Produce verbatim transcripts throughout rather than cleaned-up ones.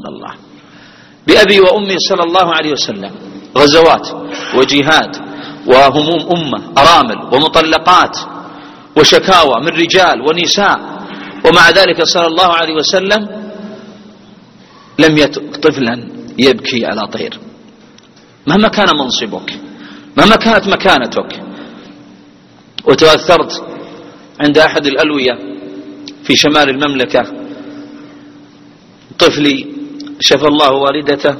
من الله. بأبي وأمي صلى الله عليه وسلم غزوات وجهاد وهموم أمة، أرامل ومطلقات وشكاوى من رجال ونساء، ومع ذلك صلى الله عليه وسلم لم يترك طفلا يبكي على طير. مهما كان منصبك، مهما كانت مكانتك. وتأثرت عند أحد الألوية في شمال المملكة، طفلي شفى الله والدته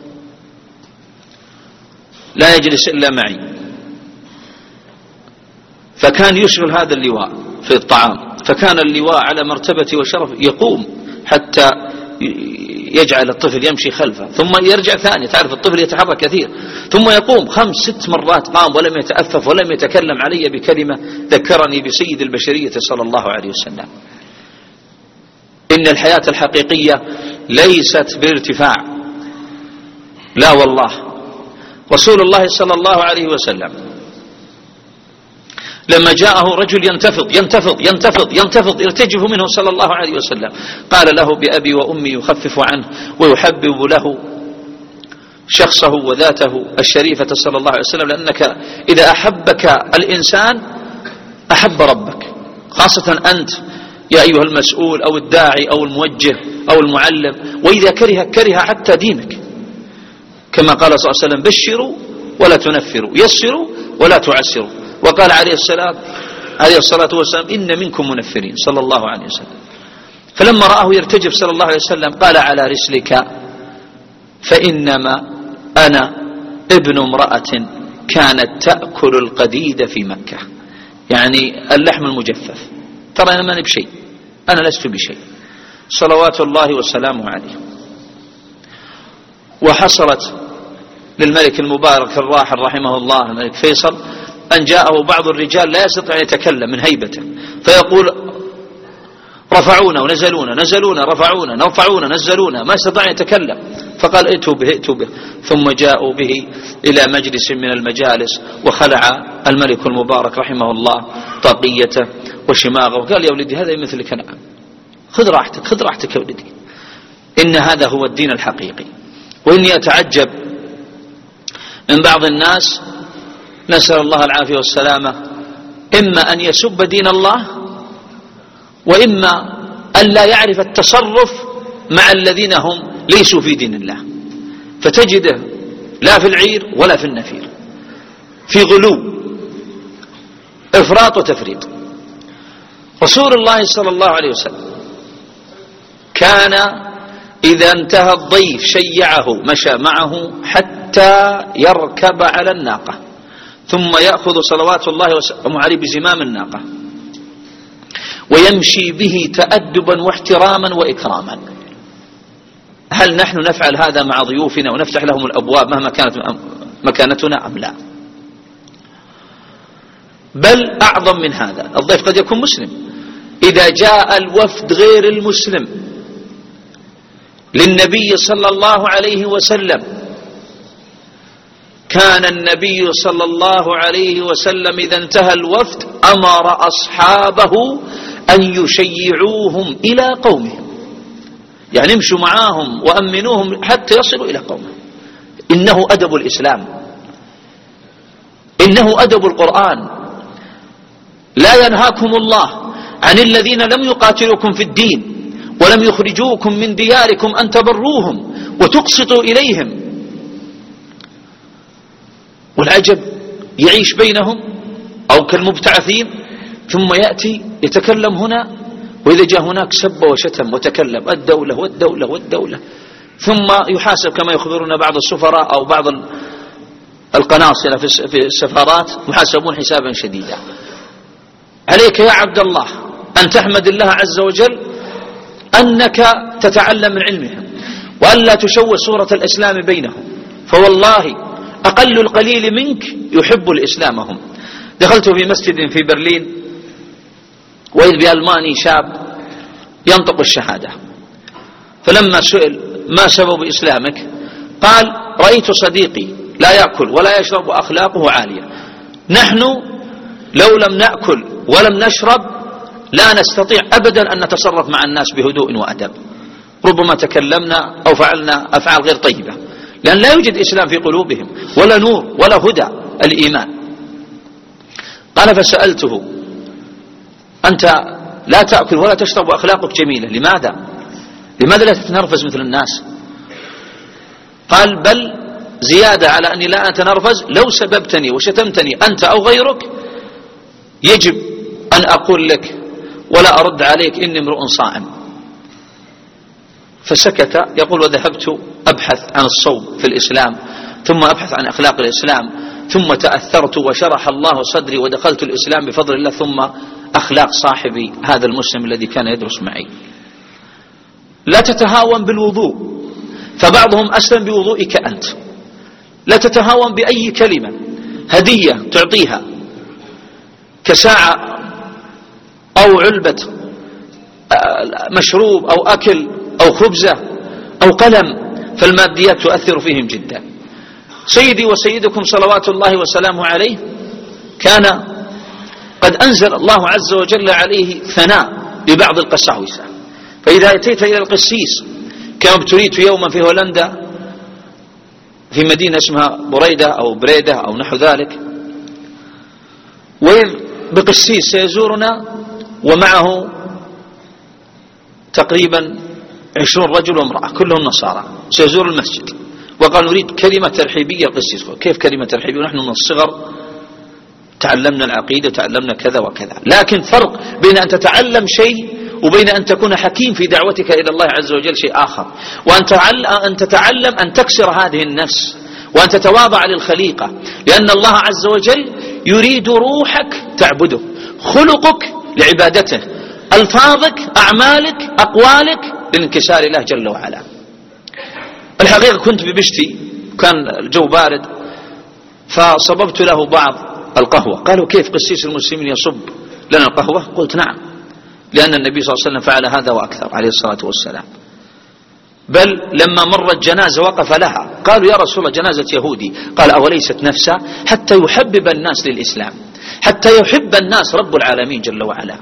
لا يجلس إلا معي، فكان يشغل هذا اللواء في الطعام، فكان اللواء على مرتبة وشرف يقوم حتى يجعل الطفل يمشي خلفه ثم يرجع ثاني، تعرف الطفل يتحرك كثير، ثم يقوم خمس ست مرات قام ولم يتأفف ولم يتكلم علي بكلمة ذكرني بسيد البشرية صلى الله عليه وسلم. إن الحياة الحقيقية ليست بالارتفاع، لا والله. رسول الله صلى الله عليه وسلم لما جاءه رجل ينتفض ينتفض ينتفض ينتفض يرتجف منه صلى الله عليه وسلم، قال له بأبي وأمي يخفف عنه ويحبب له شخصه وذاته الشريفة صلى الله عليه وسلم، لأنك إذا أحبك الإنسان أحب ربك، خاصة أنت يا أيها المسؤول أو الداعي أو الموجه أو المعلم، وإذا كره كره حتى دينك، كما قال صلى الله عليه وسلم بشروا ولا تنفروا، يسروا ولا تعسروا. وقال عليه السلام عليه الصلاة والسلام إن منكم منفرين صلى الله عليه وسلم. فلما رآه يرتجف صلى الله عليه وسلم قال على رسلك فإنما أنا ابن امرأة كانت تأكل القديد في مكة، يعني اللحم المجفف، ترى أنا ما بشيء، أنا لست بشيء صلوات الله وسلامه عليه. وحصلت للملك المبارك الراحل رحمه الله الملك فيصل أن جاءه بعض الرجال لا يستطيع أن يتكلم من هيبته، فيقول رفعونا ونزلونا نزلونا رفعونا رفعونا نزلونا، ما استطاع أن يتكلم، فقال ائتوا به ائتوا به، ثم جاءوا به إلى مجلس من المجالس، وخلع الملك المبارك رحمه الله طاقيته وشماغه، وقال يا ولدي هذا مثل كنعان، خذ راحتك خذ راحتك يا ولدي، إن هذا هو الدين الحقيقي. وإني أتعجب من بعض الناس نسأل الله العافية والسلامة، إما أن يسب دين الله، وإما أن لا يعرف التصرف مع الذين هم ليسوا في دين الله، فتجده لا في العير ولا في النفير، في غلو إفراط وتفريط. رسول الله صلى الله عليه وسلم كان إذا انتهى الضيف شيعه مشى معه حتى يركب على الناقة، ثم يأخذ صلوات الله وسلامه عليه بزمام الناقة ويمشي به تأدبا واحتراما وإكراما. هل نحن نفعل هذا مع ضيوفنا ونفتح لهم الأبواب مهما كانت مكانتنا أم لا؟ بل أعظم من هذا، الضيف قد يكون مسلم، إذا جاء الوفد غير المسلم للنبي صلى الله عليه وسلم كان النبي صلى الله عليه وسلم إذا انتهى الوفد أمر أصحابه أن يشيعوهم إلى قومهم، يعني امشوا معاهم وأمنوهم حتى يصلوا إلى قومهم. إنه أدب الإسلام، إنه أدب القرآن. لا ينهاكم الله عن الذين لم يقاتلوكم في الدين ولم يخرجوكم من دياركم أن تبروهم وتقسطوا إليهم. والعجب يعيش بينهم أو كالمبتعثين، ثم يأتي يتكلم هنا، وإذا جاء هناك سب وشتم وتكلم الدولة والدولة والدولة، ثم يحاسب كما يخبرنا بعض السفراء أو بعض القناصلة في السفارات محاسبون حسابا شديدا. عليك يا عبد الله أن تحمد الله عز وجل أنك تتعلم من علمهم، وألا تشوه صورة الإسلام بينهم، فوالله أقل القليل منك يحب الإسلام هم. دخلت في مسجد في برلين وإذ بألماني شاب ينطق الشهادة، فلما سئل ما سبب إسلامك قال رأيت صديقي لا يأكل ولا يشرب وأخلاقه عالية، نحن لو لم نأكل ولم نشرب لا نستطيع أبدا أن نتصرف مع الناس بهدوء وأدب. ربما تكلمنا أو فعلنا أفعال غير طيبة، لأن لا يوجد إسلام في قلوبهم ولا نور ولا هدى الإيمان. قال فسألته أنت لا تأكل ولا تشرب وأخلاقك جميلة، لماذا؟ لماذا لا تتنرفز مثل الناس؟ قال بل زيادة على أني لا أتنرفز، لو سببتني وشتمتني أنت أو غيرك يجب أن أقول لك ولا أرد عليك إني امرؤ صائم. فسكت. يقول وذهبت أبحث عن الصوم في الإسلام، ثم أبحث عن أخلاق الإسلام، ثم تأثرت وشرح الله صدري ودخلت الإسلام بفضل الله، ثم أخلاق صاحبي هذا المسلم الذي كان يدرس معي. لا تتهاون بالوضوء، فبعضهم أسلم بوضوئك أنت. لا تتهاون بأي كلمة، هدية تعطيها كساعة أو علبة مشروب أو أكل أو خبزة أو قلم، فالماديات تؤثر فيهم جدا. سيدي وسيدكم صلوات الله وسلامه عليه كان قد أنزل الله عز وجل عليه ثناء لبعض القساوسة. فإذا أتيت إلى القسيس كما ابتليت يوما في هولندا في مدينة اسمها بريدة أو بريدة أو نحو ذلك، وإذ بقسيس سيزورنا ومعه تقريبا عشرون رجل وامرأة كلهم نصارى سيزور المسجد، وقال نريد كلمة ترحيبية. القسيس كيف كلمة ترحيبية ونحن من الصغر تعلمنا العقيدة وتعلمنا كذا وكذا. لكن فرق بين أن تتعلم شيء وبين أن تكون حكيم في دعوتك إلى الله عز وجل شيء آخر، وأن تتعلم أن تكسر هذه النفس وأن تتواضع للخليقة، لأن الله عز وجل يريد روحك تعبده، خلقك لعبادته، ألفاظك أعمالك أقوالك للانكسار الله جل وعلا. الحقيقة كنت ببشتي، كان الجو بارد، فصببت له بعض القهوة. قالوا كيف قسيس المسلمين يصب لنا القهوة؟ قلت نعم، لأن النبي صلى الله عليه وسلم فعل هذا وأكثر عليه الصلاة والسلام. بل لما مرت جنازة وقف لها، قالوا يا رسول الله جنازة يهودي، قال أوليست نفسا، حتى يحبب الناس للإسلام، حتى يحب الناس رب العالمين جل وعلا.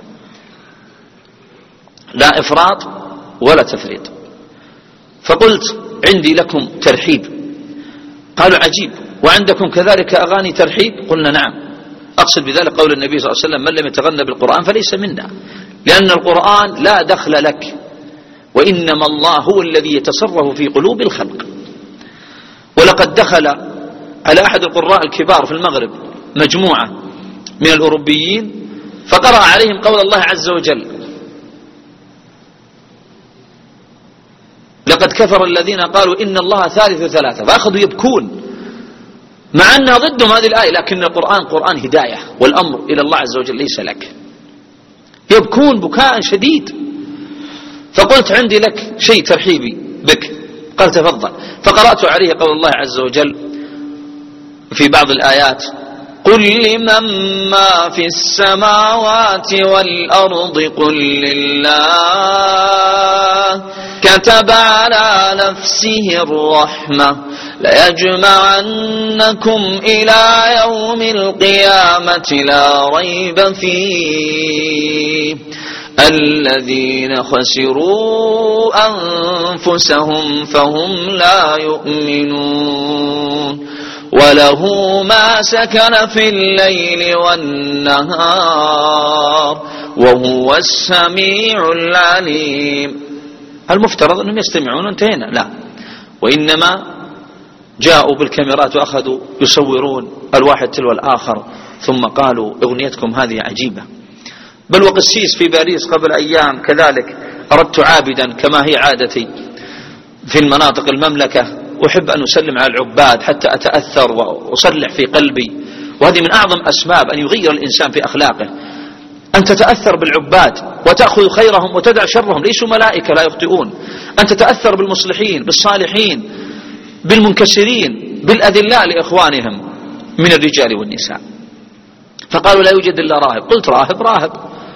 لا إفراط ولا تفريط. فقلت عندي لكم ترحيب. قالوا عجيب، وعندكم كذلك أغاني ترحيب؟ قلنا نعم. أقصد بذلك قول النبي صلى الله عليه وسلم من لم يتغنى بالقرآن فليس منا، لأن القرآن لا دخل لك، وإنما الله هو الذي يتصرف في قلوب الخلق. ولقد دخل على أحد القراء الكبار في المغرب مجموعة من الأوروبيين فقرأ عليهم قول الله عز وجل لقد كفر الذين قالوا إن الله ثالث ثلاثة، فأخذوا يبكون مع أنها ضدهم هذه الآية، لكن القرآن قرآن هداية والأمر إلى الله عز وجل ليس لك. يبكون بكاء شديد. فقلت عندي لك شيء ترحيبي بك. قال تفضل. فقرأت عليه قول الله عز وجل في بعض الآيات قل لمن ما في السماوات والأرض قل لله كتب على نفسه الرحمة ليجمعنكم إلى يوم القيامة لا ريب فيه الذين خسروا أنفسهم فهم لا يؤمنون وله ما سكن في الليل والنهار وهو السميع العليم. المفترض أنهم يستمعون وانتهينا، لا، وإنما جاءوا بالكاميرات وأخذوا يصورون الواحد تلو الآخر، ثم قالوا أغنيتكم هذه عجيبة. بل وقسيس في باريس قبل أيام كذلك أردت عابدا كما هي عادتي في المناطق المملكة، أحب أن أسلم على العباد حتى أتأثر وأصلح في قلبي، وهذه من أعظم أسباب أن يغير الإنسان في أخلاقه، أن تتأثر بالعباد وتأخذ خيرهم وتدع شرهم، ليسوا ملائكة لا يخطئون. أن تتأثر بالمصلحين بالصالحين بالمنكسرين بالأذلاء لإخوانهم من الرجال والنساء. فقالوا لا يوجد إلا راهب. قلت راهب راهب.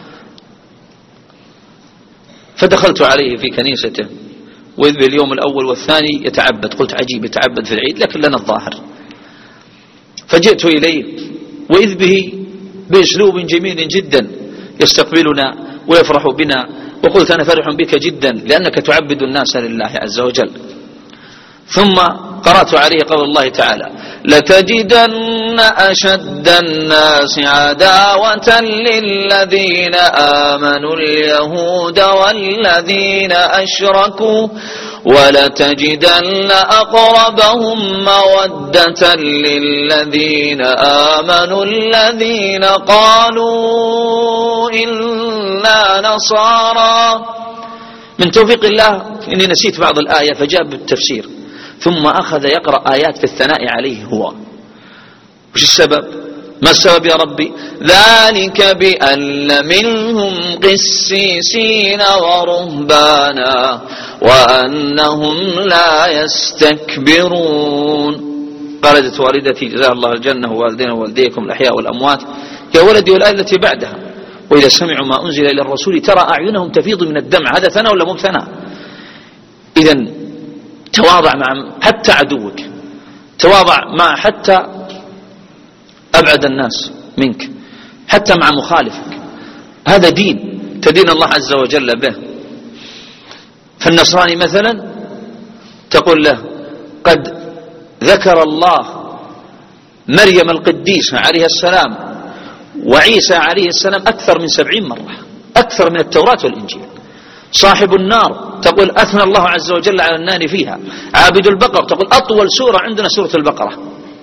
فدخلت عليه في كنيسته، وإذ باليوم الأول والثاني يتعبد. قلت عجيب، يتعبد في العيد لكن لنا الظاهر. فجئت إليه وإذ به بأسلوب جميل جدا يستقبلنا ويفرح بنا وقلت أنا فرح بك جدا لأنك تعبد الناس لله عز وجل. ثم قرأت عليه قول الله تعالى: لتجدن أشد الناس عداوة للذين آمنوا اليهود والذين أشركوا ولتجدن أقربهم مودة للذين آمنوا الذين قالوا إنا نصارى. من توفيق الله إني نسيت بعض الآية فجاء بالتفسير، ثم أخذ يقرأ آيات في الثناء عليه هو. وش السبب؟ ما السبب يا ربي؟ ذلك بأن منهم قسيسين ورهبانا وأنهم لا يستكبرون. قالت والدتي جزاها الله الجنة ووالدينا ووالديكم الأحياء والأموات يا ولدي، والآية التي بعدها: وإذا سمعوا ما أنزل إلى الرسول ترى أعينهم تفيض من الدمع. هذا ثناء ولا مو ثناء؟ إذن تواضع مع حتى عدوك، تواضع مع حتى أبعد الناس منك، حتى مع مخالفك. هذا دين تدين الله عز وجل به. فالنصراني مثلا تقول له: قد ذكر الله مريم القديسة عليها السلام وعيسى عليه السلام أكثر من سبعين مرة، أكثر من التوراة والإنجيل. صاحب النار تقول أثنى الله عز وجل على النار فيها. عابد البقر تقول أطول سورة عندنا سورة البقرة.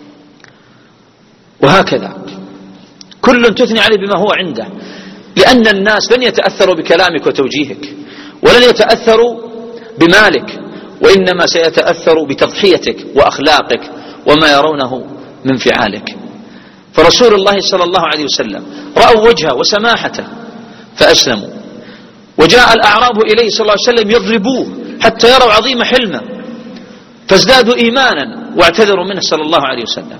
وهكذا كل تثني عليه بما هو عنده، لأن الناس لن يتأثروا بكلامك وتوجيهك، ولن يتأثروا بمالك، وإنما سيتأثروا بتضحيتك وأخلاقك وما يرونه من فعالك. فرسول الله صلى الله عليه وسلم رأوا وجهه وسماحته فأسلموا، وجاء الأعراب إليه صلى الله عليه وسلم يضربوه حتى يروا عظيم حلمه فازدادوا إيمانا واعتذروا منه صلى الله عليه وسلم.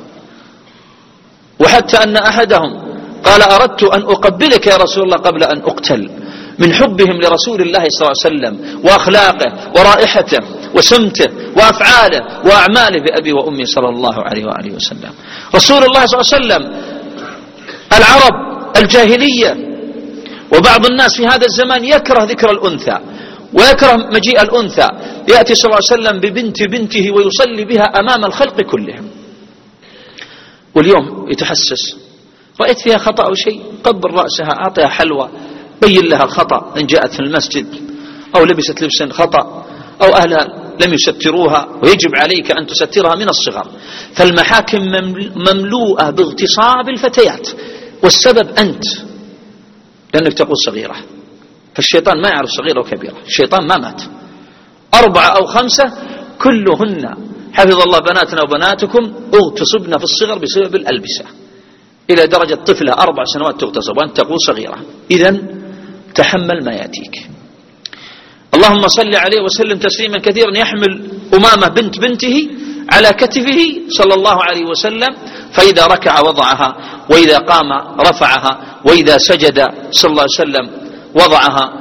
وحتى أن أحدهم قال: أردت أن أقبلك يا رسول الله قبل أن أقتل، من حبهم لرسول الله صلى الله عليه وسلم وأخلاقه ورائحته وسمته وأفعاله وأعماله بأبي وأمي صلى الله عليه وآله وسلم. رسول الله صلى الله عليه وسلم العرب الجاهلية وبعض الناس في هذا الزمان يكره ذكر الأنثى ويكره مجيء الأنثى، يأتي صلى الله عليه وسلم ببنت بنته ويصلي بها أمام الخلق كلهم. واليوم يتحسس، رأيت فيها خطأ أو شيء، قبل رأسها، أعطيها حلوى، بين لها الخطأ إن جاءت في المسجد أو لبست لبسا خطأ أو أهلها لم يستروها، ويجب عليك أن تسترها من الصغر. فالمحاكم مملوءة باغتصاب الفتيات، والسبب أنت، لأنك تقول صغيرة. فالشيطان ما يعرف صغيرة وكبيرة، الشيطان ما مات. أربعة أو خمسة كلهن حفظ الله بناتنا وبناتكم اغتصبن في الصغر بسبب الألبسة، إلى درجة طفلة أربع سنوات تغتصب وأنت تقول صغيرة. إذن تحمل ما يأتيك. اللهم صل عليه وسلم تسليما كثيرا. يحمل أمامة بنت بنته على كتفه صلى الله عليه وسلم، فإذا ركع وضعها، وإذا قام رفعها، وإذا سجد صلى الله عليه وسلم وضعها،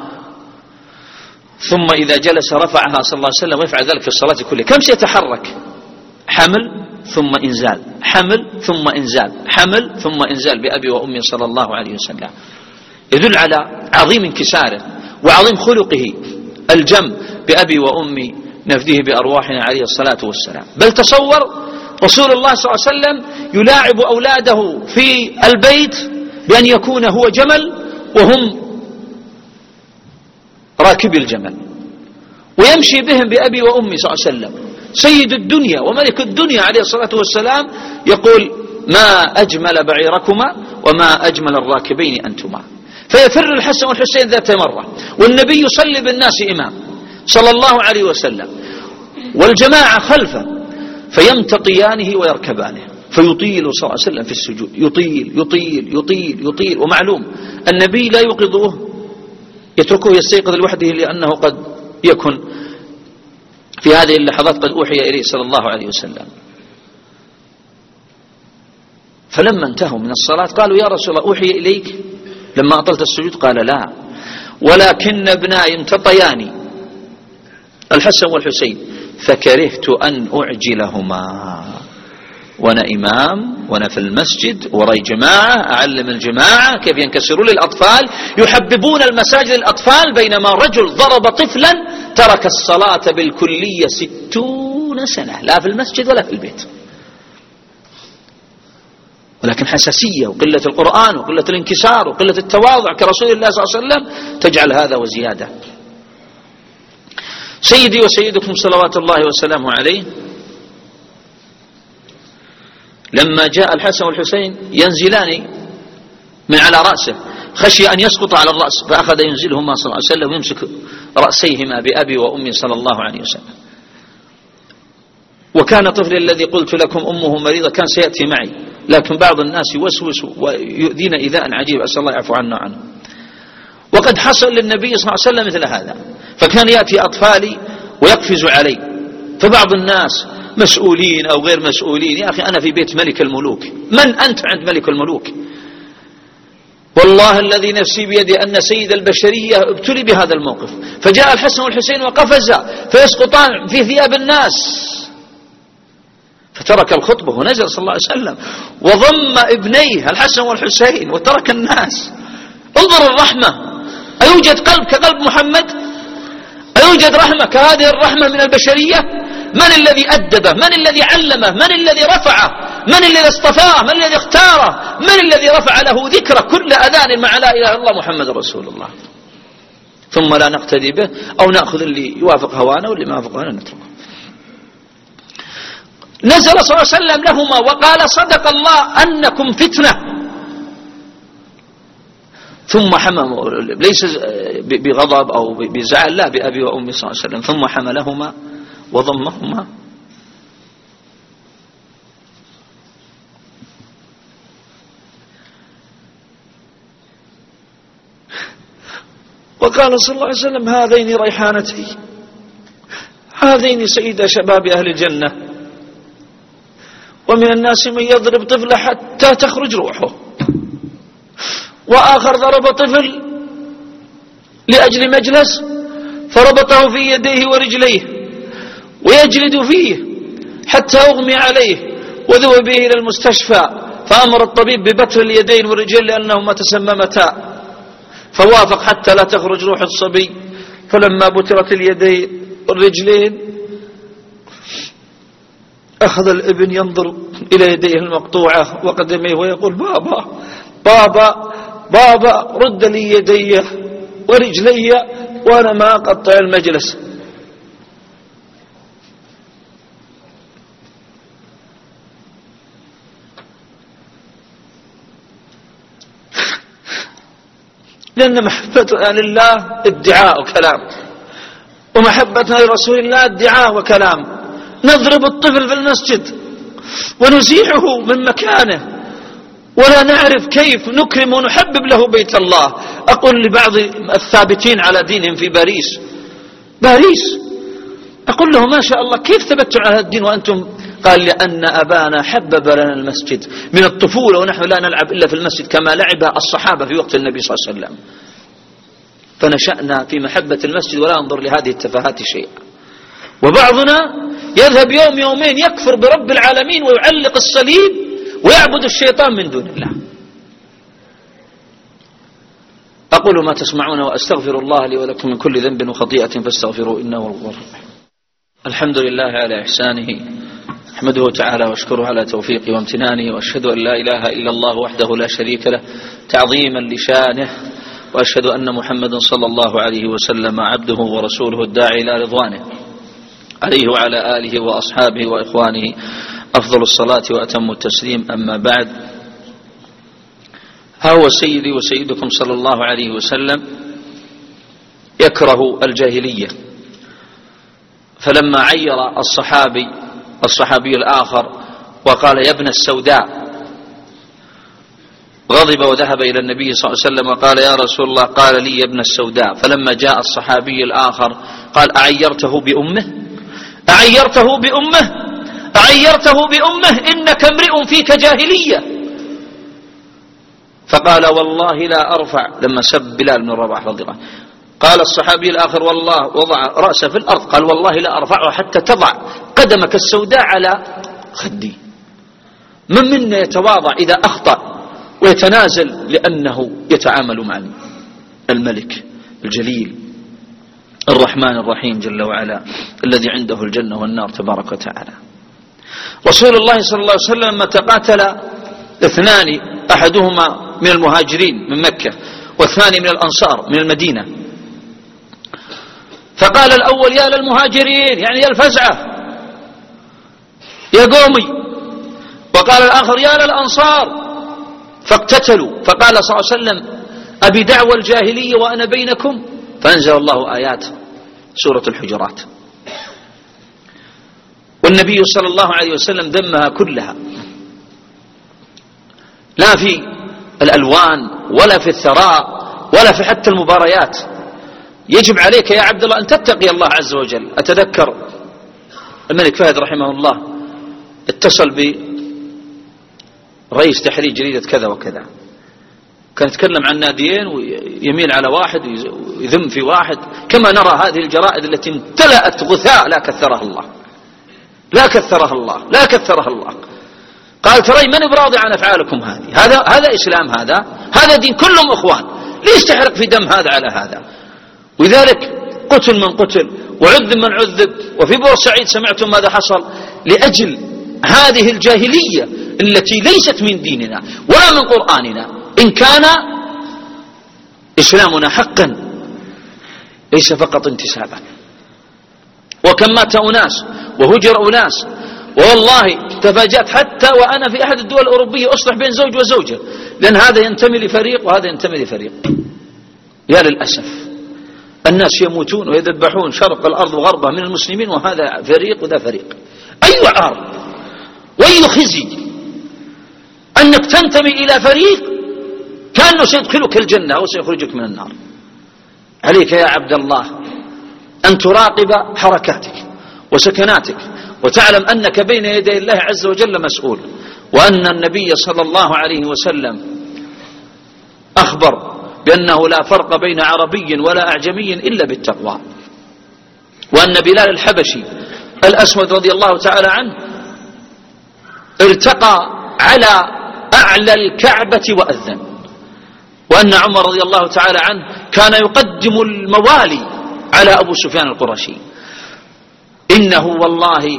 ثم إذا جلس رفعها صلى الله عليه وسلم، ويفعل ذلك في الصلاة كلها. كم سيتحرك؟ حمل ثم إنزال، حمل ثم إنزال، حمل ثم إنزال بأبي وأمي صلى الله عليه وسلم. يدل على عظيم انكساره وعظيم خلقه الجم بأبي وأمي نفديه بأرواحنا عليه الصلاة والسلام. بل تصور رسول الله صلى الله عليه وسلم يلاعب أولاده في البيت بأن يكون هو جمل وهم راكبي الجمل، ويمشي بهم بأبي وأمي صلى الله عليه وسلم. سيد الدنيا وملك الدنيا عليه الصلاة والسلام يقول: ما أجمل بعيركما وما أجمل الراكبين أنتما. فيفر الحسن والحسين ذات مرة، والنبي يصلي بالناس إمام صلى الله عليه وسلم، والجماعة خلفه، فيمتطيانه ويركبانه، فيطيل صلى الله عليه وسلم في السجود، يطيل يطيل يطيل يطيل. ومعلوم النبي لا يوقظه، يتركه يستيقظ لوحده، لأنه قد يكن في هذه اللحظات قد أوحي إليه صلى الله عليه وسلم. فلما انتهوا من الصلاة قالوا: يا رسول الله أوحي إليك لما أطلت السجود؟ قال: لا، ولكن ابناي امتطياني الحسن والحسين فكرهت أن أعجلهما. وأنا إمام وأنا في المسجد وراي جماعة أعلم الجماعة كيف ينكسرون للأطفال، يحببون المساجد للأطفال، بينما رجل ضرب طفلا ترك الصلاة بالكلية ستون سنة، لا في المسجد ولا في البيت. ولكن حساسية وقلة القرآن وقلة الانكسار وقلة التواضع كرسول الله صلى الله عليه وسلم تجعل هذا وزيادة. سيدي وسيدكم صلوات الله وسلامه عليه لما جاء الحسن والحسين ينزلان من على رأسه خشي أن يسقط على الرأس، فأخذ ينزلهما صلى الله عليه وسلم ويمسك رأسيهما بأبي وأمي صلى الله عليه وسلم. وكان طفل الذي قلت لكم أمه مريضة كان سيأتي معي، لكن بعض الناس يوسوس ويؤذينا إيذاء عجيب، أسأل الله يعفو عنا عنه. وقد حصل للنبي صلى الله عليه وسلم مثل هذا، فكان يأتي أطفالي ويقفز علي، فبعض الناس مسؤولين أو غير مسؤولين، يا أخي أنا في بيت ملك الملوك، من أنت عند ملك الملوك؟ والله الذي نفسي بيدي أن سيد البشرية ابتلي بهذا الموقف، فجاء الحسن والحسين وقفزا فيسقطان في ثياب الناس، فترك الخطبة ونزل صلى الله عليه وسلم وضم ابنيه الحسن والحسين وترك الناس. انظر الرحمة، أيوجد قلب كقلب محمد؟ أيوجد رحمة كهذه الرحمة من البشرية؟ من الذي أدبه؟ من الذي علمه؟ من الذي رفعه؟ من الذي اصطفاه؟ من الذي اختاره؟ من الذي رفع له ذكره كل أذان مع لا إله إلا الله محمد رسول الله؟ ثم لا نقتدي به أو نأخذ اللي يوافق هوانا واللي ما يوافق هوانا نتركه. نزل صلى الله عليه وسلم لهما وقال صدق الله أنكم فتنة، ثم حمل ليس بغضب أو بزعل، لا بأبي وأمي صلى الله عليه وسلم، ثم حملهما وضمهما وقال صلى الله عليه وسلم هذين ريحانتي، هذين سيد شباب أهل الجنة. ومن الناس من يضرب طفل حتى تخرج روحه، وآخر ضرب طفل لأجل مجلس فربطه في يديه ورجليه ويجلد فيه حتى أغمي عليه وذهب به إلى المستشفى، فأمر الطبيب ببتر اليدين والرجلين لأنهما تسممتا، فوافق حتى لا تخرج روح الصبي. فلما بترت اليدين والرجلين أخذ الابن ينظر إلى يديه المقطوعة وقدميه ويقول بابا بابا بابا رد لي يدي ورجلي وأنا ما أقطع المجلس. لأن محبتنا لله ادعاء وكلام، ومحبتنا لرسول الله ادعاء وكلام. نضرب الطفل في المسجد ونزيحه من مكانه ولا نعرف كيف نكرم ونحبب له بيت الله. أقول لبعض الثابتين على دينهم في باريس باريس أقول له ما شاء الله كيف ثبتوا على الدين وأنتم؟ قال لأن أبانا حبب لنا المسجد من الطفولة ونحن لا نلعب إلا في المسجد كما لعب الصحابة في وقت النبي صلى الله عليه وسلم، فنشأنا في محبة المسجد ولا ننظر لهذه التفاهات شيئا. وبعضنا يذهب يوم يومين يكفر برب العالمين ويعلق الصليب ويعبد الشيطان من دون الله. أقول ما تسمعون وأستغفر الله لي ولكم من كل ذنب وخطيئة فاستغفروا إنه هو الغفور الرحيم. الحمد لله على إحسانه، أحمده تعالى واشكره على توفيقه وامتنانه، وأشهد أن لا إله إلا الله وحده لا شريك له تعظيما لشانه، وأشهد أن محمدا صلى الله عليه وسلم عبده ورسوله الداعي إلى رضوانه، عليه وعلى آله وأصحابه وإخوانه أفضل الصلاة وأتم التسليم. أما بعد، ها هو سيدي وسيدكم صلى الله عليه وسلم يكره الجاهلية، فلما عير الصحابي الصحابي الآخر وقال يا ابن السوداء غضب وذهب إلى النبي صلى الله عليه وسلم وقال يا رسول الله، قال لي يا ابن السوداء. فلما جاء الصحابي الآخر قال أعيرته بأمه أعيرته بأمه أعيرته بأمه إنك امرئ فيك جاهلية. فقال والله لا أرفع، لما سب بلال بن رباح رضي الله عنه. قال الصحابي الآخر والله وضع رأسه في الأرض قال والله لا أرفعه حتى تضع قدمك السوداء على خدي. من منا يتواضع إذا أخطأ ويتنازل لأنه يتعامل مع الملك الجليل الرحمن الرحيم جل وعلا الذي عنده الجنة والنار تبارك وتعالى. رسول الله صلى الله عليه وسلم لما تقاتل اثنان، أحدهما من المهاجرين من مكة والثاني من الأنصار من المدينة، فقال الأول يا للمهاجرين يعني يا الفزعة يا قومي، وقال الآخر يا للأنصار، فاقتتلوا. فقال صلى الله عليه وسلم أبي دعوى الجاهلية وأنا بينكم، فأنزل الله آيات سورة الحجرات، والنبي صلى الله عليه وسلم ذمها كلها، لا في الألوان ولا في الثراء ولا في حتى المباريات. يجب عليك يا عبد الله أن تتقي الله عز وجل. أتذكر الملك فهد رحمه الله اتصل برئيس تحرير جريدة كذا وكذا، كان يتكلم عن ناديين ويميل على واحد ويذم في واحد، كما نرى هذه الجرائد التي امتلأت غثاء لا كثرها الله لا كثرها الله لا كثرها الله. قال ترى من براضي عن أفعالكم هذه، هذا هذا إسلام، هذا هذا دين، كلهم أخوان، ليش تحرق في دم هذا على هذا؟ ولذلك قتل من قتل وعذب من عذب. وفي بورسعيد سمعتم ماذا حصل لأجل هذه الجاهلية التي ليست من ديننا ولا من قرآننا. إن كان إسلامنا حقا ليس فقط انتسابا. وكم مات أناس وهجر أناس، والله تفاجأت حتى وأنا في أحد الدول الأوروبية أصلح بين زوج وزوجة، لأن هذا ينتمي لفريق وهذا ينتمي لفريق. يا للأسف الناس يموتون ويذبحون شرق الأرض وغربها من المسلمين، وهذا فريق وذا فريق. أي عار وأي خزي أنك تنتمي إلى فريق كأنه سيدخلك الجنة أو سيخرجك من النار. عليك يا عبد الله أن تراقب حركاتك وسكناتك، وتعلم أنك بين يدي الله عز وجل مسؤول، وأن النبي صلى الله عليه وسلم أخبر بأنه لا فرق بين عربي ولا أعجمي إلا بالتقوى، وأن بلال الحبشي الأسود رضي الله تعالى عنه ارتقى على أعلى الكعبة وأذن، وأن عمر رضي الله تعالى عنه كان يقدم الموالي على أبو سفيان القرشي. إنه والله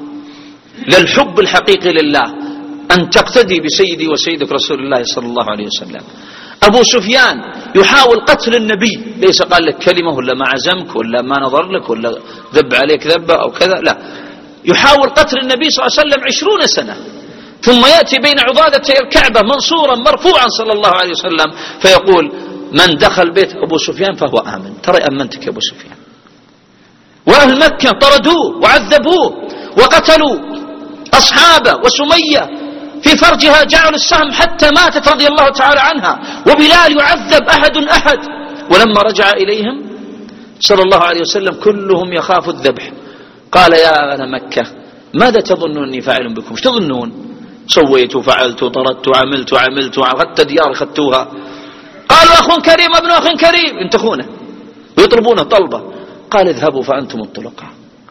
للحب الحقيقي لله أن تقتدي بسيدي وسيدك رسول الله صلى الله عليه وسلم. أبو سفيان يحاول قتل النبي، ليس قال لك كلمة ولا ما عزمك ولا ما نظر لك ولا ذب عليك ذبة أو كذا، لا، يحاول قتل النبي صلى الله عليه وسلم عشرون سنة، ثم يأتي بين عضادتي الكعبة منصورا مرفوعا صلى الله عليه وسلم فيقول من دخل بيت أبو سفيان فهو آمن. ترى أمنتك يا أبو سفيان. وأهل مكة طردوه وعذبوه وقتلوا أصحابه، وسمية في فرجها جعل السهم حتى ماتت رضي الله تعالى عنها، وبلال يعذب أحد أحد. ولما رجع إليهم صلى الله عليه وسلم كلهم يخاف الذبح، قال يا أهل مكة ماذا تظنون أني فاعل بكم؟ ايش تظنون؟ سويت وفعلت وطردت وعملت وعملت وأخذت ديار خدتوها. قالوا أخ كريم ابن أخ كريم، ينتخونه ويطلبونه طلبة. قال اذهبوا فأنتم الطلقاء.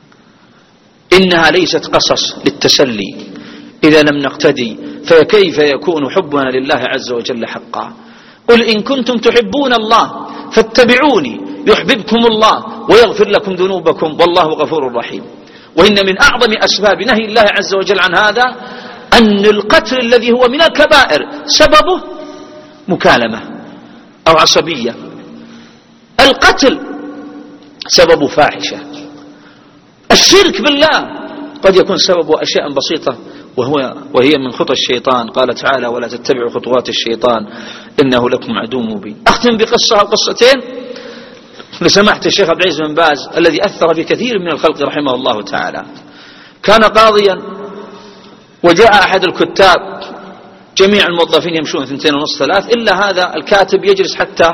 إنها ليست قصص للتسلي إذا لم نقتدي، فكيف يكون حبنا لله عز وجل حقا؟ قل إن كنتم تحبون الله فاتبعوني يحببكم الله ويغفر لكم ذنوبكم والله غفور رحيم. وإن من أعظم أسباب نهي الله عز وجل عن هذا أن القتل الذي هو من الكبائر سببه مكالمة أو عصبية. القتل سبب فاحشة. الشرك بالله قد يكون سببه أشياء بسيطة وهو وهي من خطى الشيطان. قال تعالى ولا تتبعوا خطوات الشيطان إنه لكم عدو مبين. أختم بقصة أو قصتين لسماحة الشيخ عبد العزيز بن باز الذي أثر في كثير من الخلق رحمه الله تعالى. كان قاضيا وجاء أحد الكتاب، جميع الموظفين يمشون ثنتين ونص ثلاث إلا هذا الكاتب يجلس حتى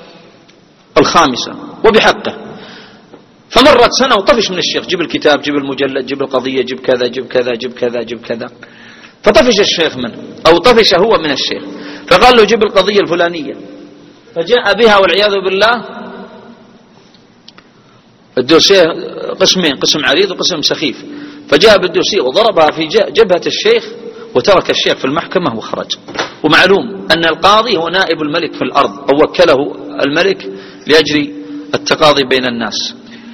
الخامسة وبحقه. فمرت سنة وطفش من الشيخ، جيب الكتاب جيب المجلد جيب القضية جيب كذا جيب كذا جيب كذا جيب كذا. فطفش الشيخ منه أو طفش هو من الشيخ، فقال له جيب القضية الفلانية، فجاء بها والعياذ بالله الدوسيه قسمين، قسم عريض وقسم سخيف، فجاء بالدوسيه وضربها في جبهة الشيخ وترك الشيخ في المحكمة وخرج. ومعلوم أن القاضي هو نائب الملك في الأرض، أو وكله الملك لأجل التقاضي بين الناس.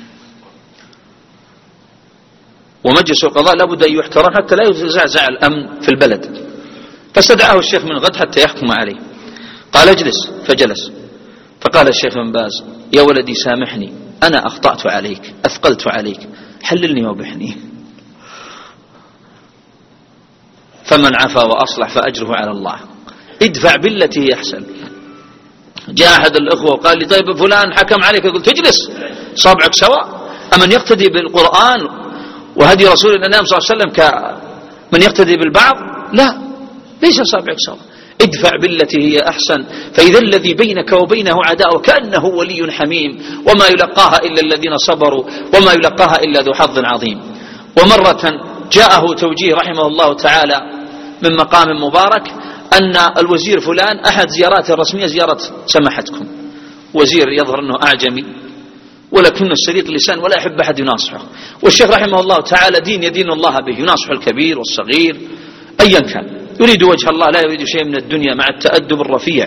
ومجلس القضاء لابد أن يحترم حتى لا يزعزع الأمن في البلد. فاستدعاه الشيخ من غد حتى يحكم عليه. قال اجلس، فجلس. فقال الشيخ بن باز: يا ولدي سامحني، أنا أخطأت عليك، أثقلت عليك، حللني وبحني. فمن عفا وأصلح فأجره على الله، ادفع بالتي هي أحسن. جاء أحد الأخوة وقال لي: طيب فلان حكم عليك. قلت: اجلس، صابعك سواء. أمن يقتدي بالقرآن وهدي رسول الأنام صلى الله عليه وسلم كمن يقتدي بالبعض؟ لا، ليس صابعك سواء. ادفع بالتي هي أحسن، فإذا الذي بينك وبينه عداء كأنه ولي حميم، وما يلقاها إلا الذين صبروا وما يلقاها إلا ذو حظ عظيم. ومرة جاءه توجيه رحمه الله تعالى من مقام مبارك أن الوزير فلان أحد زياراته الرسمية زيارة سماحتكم، وزير يظهر أنه أعجمي ولكنه سليط اللسان ولا يحب أحد يناصحه، والشيخ رحمه الله تعالى دين يدين الله به، يناصح الكبير والصغير أيا كان، يريد وجه الله لا يريد شيء من الدنيا مع التأدب الرفيع.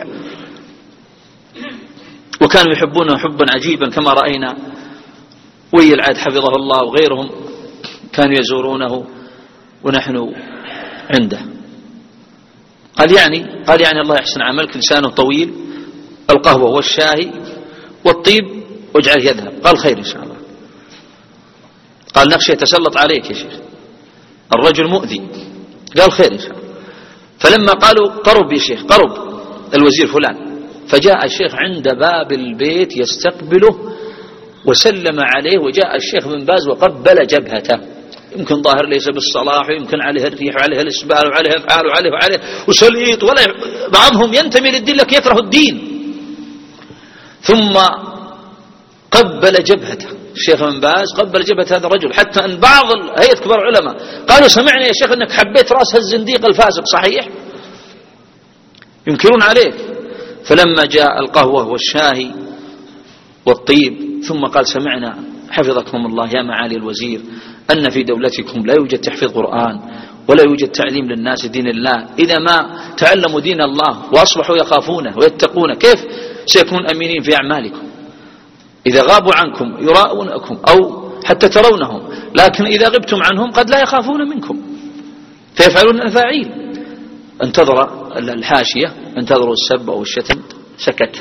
وكانوا يحبونه حبا عجيبا كما رأينا ولي العهد حفظه الله وغيرهم كانوا يزورونه ونحن عنده. قال يعني قال يعني الله يحسن عملك، لسانه طويل، القهوة والشاي والطيب واجعله يذهب. قال: خير إن شاء الله. قال: نخشى يتسلط عليك يا شيخ، الرجل مؤذي. قال: خير إن شاء الله. فلما قالوا: قرب يا شيخ، قرب الوزير فلان، فجاء الشيخ عند باب البيت يستقبله وسلم عليه، وجاء الشيخ بن باز وقبل جبهته، يمكن ظاهر ليس بالصلاح ويمكن عليه الريح وعليه الإسبال وعليه أفعال وعليه وعليه وسليط، ولا بعضهم ينتمي للدين لك يكره الدين. ثم قبل جبهته الشيخ بن باز، قبل جبهة هذا الرجل، حتى أن بعض هيئة كبار العلماء قالوا: سمعني يا شيخ أنك حبيت رأس الزنديق الفاسق، صحيح؟ ينكرون عليك. فلما جاء القهوة والشاي والطيب ثم قال: سمعنا حفظكم الله يا معالي الوزير أن في دولتكم لا يوجد تحفيظ قرآن ولا يوجد تعليم للناس دين الله، إذا ما تعلموا دين الله وأصبحوا يخافونه ويتقونه كيف سيكون أمينين في أعمالكم؟ إذا غابوا عنكم يراؤونكم أو حتى ترونهم، لكن إذا غبتم عنهم قد لا يخافون منكم فيفعلون الأفاعيل. انتظر الحاشية، انتظروا السب أو الشتم، سكت.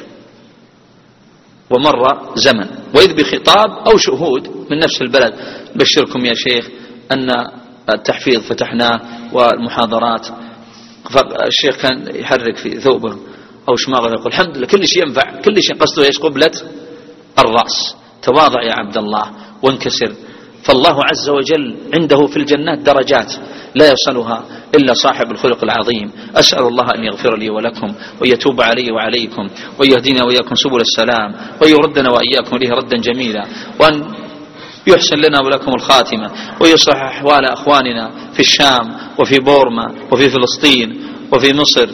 ومر زمن وإذ بخطاب أو شهود من نفس البلد: بشركم يا شيخ أن التحفيظ فتحناه والمحاضرات. فالشيخ كان يحرك في ثوبه أو شماغه يقول: الحمد لله كل شيء ينفع، كل شيء قصده ايش؟ قبلة الرأس. تواضع يا عبد الله وانكسر، فالله عز وجل عنده في الجنات درجات لا يصلها إلا صاحب الخلق العظيم. أسأل الله أن يغفر لي ولكم ويتوب علي وعليكم ويهدينا وإياكم سبل السلام ويردنا وإياكم إليه ردا جميلا، وأن يحسن لنا ولكم الخاتمة ويصلح أحوال أخواننا في الشام وفي بورما وفي فلسطين وفي مصر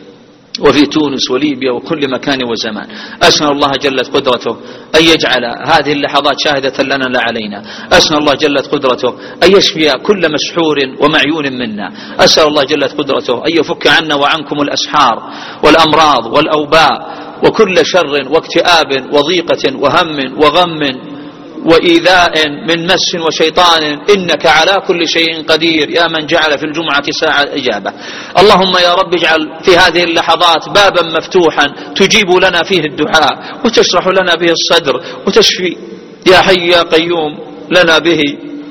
وفي تونس وليبيا وكل مكان وزمان. أسأل الله جلت قدرته أن يجعل هذه اللحظات شاهدة لنا لا علينا. أسأل الله جلت قدرته أن يشفي كل مسحور ومعيون منا. أسأل الله جلت قدرته أن يفك عنا وعنكم الأسحار والأمراض والأوباء وكل شر واكتئاب وضيقة وهم وغم وإيذاء من مس وشيطان، إنك على كل شيء قدير يا من جعل في الجمعة ساعة إجابة. اللهم يا رب اجعل في هذه اللحظات بابا مفتوحا تجيب لنا فيه الدعاء وتشرح لنا به الصدر وتشفي يا حي يا قيوم لنا به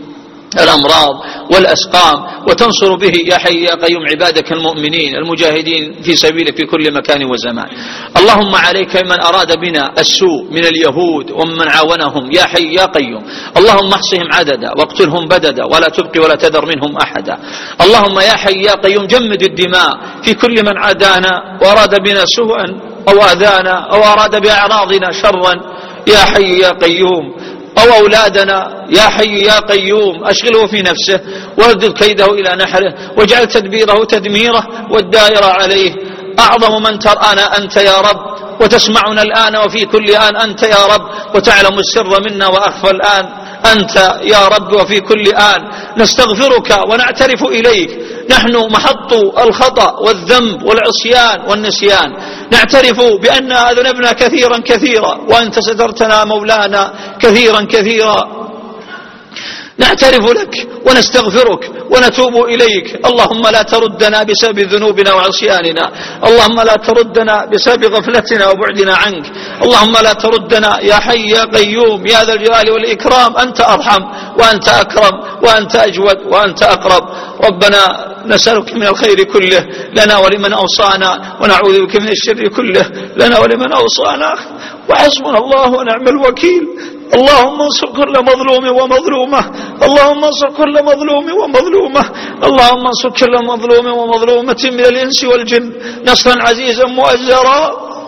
الأمراض والأسقام، وتنصر به يا حي يا قيوم عبادك المؤمنين المجاهدين في سبيلك في كل مكان وزمان. اللهم عليك من أراد بنا السوء من اليهود ومن عاونهم يا حي يا قيوم. اللهم احصهم عددا واقتلهم بددا ولا تبقي ولا تذر منهم أحدا. اللهم يا حي يا قيوم جمد الدماء في كل من عادانا وأراد بنا سوءا أو آذانا أو أراد بأعراضنا شرا يا حي يا قيوم، أو أولادنا يا حي يا قيوم أشغله في نفسه واردد كيده إلى نحره واجعل تدبيره تدميره والدائرة عليه. أعظم من ترآنا أنت يا رب، وتسمعنا الآن وفي كل آن أنت يا رب، وتعلم السر منا وأخفى الآن أنت يا رب وفي كل آن. نستغفرك ونعترف إليك نحن محط الخطأ والذنب والعصيان والنسيان، نعترف بأن أذنبنا كثيرا كثيرا وأنت سترتنا مولانا كثيرا كثيرا، نعترف لك ونستغفرك ونتوب إليك. اللهم لا تردنا بسبب ذنوبنا وعصياننا، اللهم لا تردنا بسبب غفلتنا وبعدنا عنك، اللهم لا تردنا يا حي يا قيوم يا ذا الجلال والإكرام، أنت أرحم وأنت أكرم وأنت أجود وأنت أقرب. ربنا نسألك من الخير كله لنا ولمن أوصانا، ونعوذ بك من الشر كله لنا ولمن أوصانا، وحسبنا الله ونعم الوكيل. اللهم انصر كل مظلوم ومظلومة، اللهم انصر كل مظلوم ومظلومة، اللهم انصر كل مظلوم ومظلومة من الإنس والجن نصرا عزيزا مؤزرا.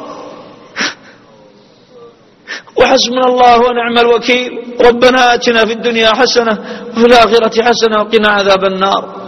وحسبنا الله ونعم الوكيل. ربنا آتنا في الدنيا حسنة وفي الآخرة حسنة وقنا عذاب النار.